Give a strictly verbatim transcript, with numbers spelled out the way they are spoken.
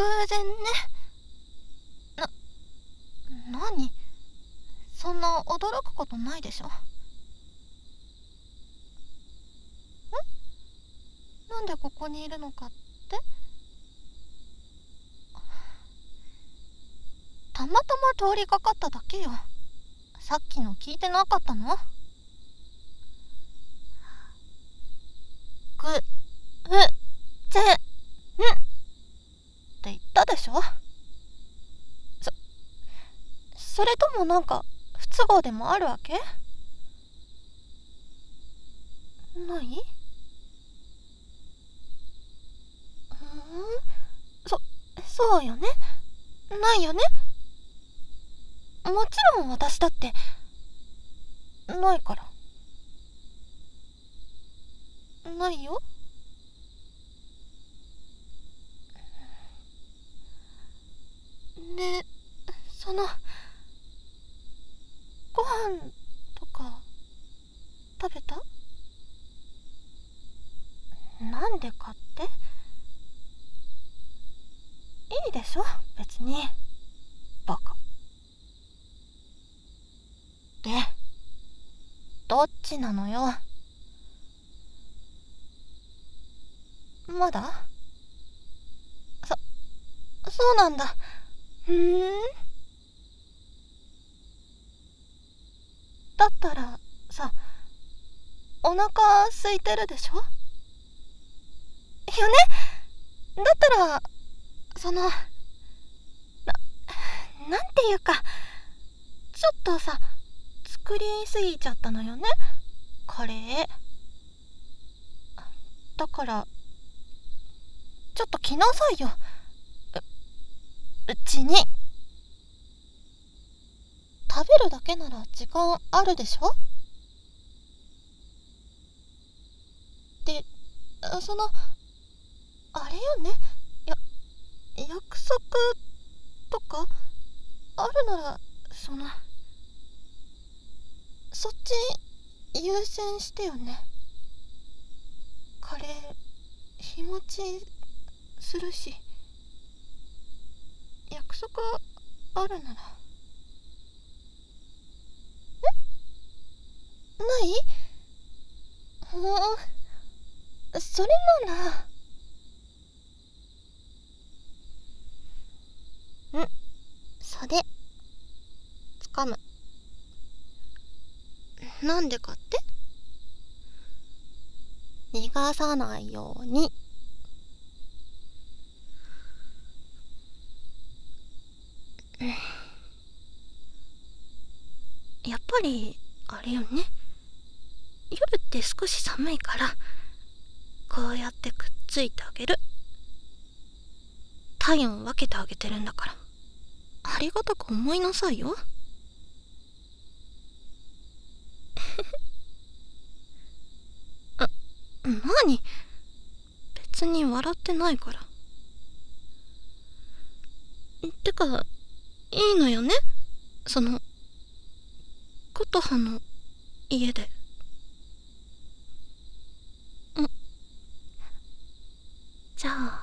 然ね。な、何？そんな驚くことないでしょ。ん？なんでここにいるのかって？たまたま通りかかっただけよ。さっきの聞いてなかったの？ぐ、う、ぜ、んって言ったでしょ。そ、それともなんか不都合でもあるわけ？ない？うーん、そ、そうよね。ないよね。もちろん私だってないから。ないよ。で、そのご飯とか食べた？なんでかって？いいでしょ別に。バカ。で、どっちなのよ。まだ？そ、そうなんだ。ふーん。だったらさ、お腹空いてるでしょ？よね？だったら、その、な、なんていうか、ちょっとさ、作りすぎちゃったのよね、カレー。だから、ちょっと来なさいよ。う、うちに。食べるだけなら時間あるでしょ？で、その、あれよね。や、約束とかあるなら、その、そっち優先してよね。カレー、日持ちするし、約束あるなら。ない？もう、それなら、ん、袖、つかむ。なんでかって？逃がさないように。やっぱり、あれよね。夜って少し寒いから、こうやってくっついてあげる。体温分けてあげてるんだから。ありがたく思いなさいよ。あ、なに？別に笑ってないから。てか、いいのよね？その、琴葉の家で。ん。じゃあ、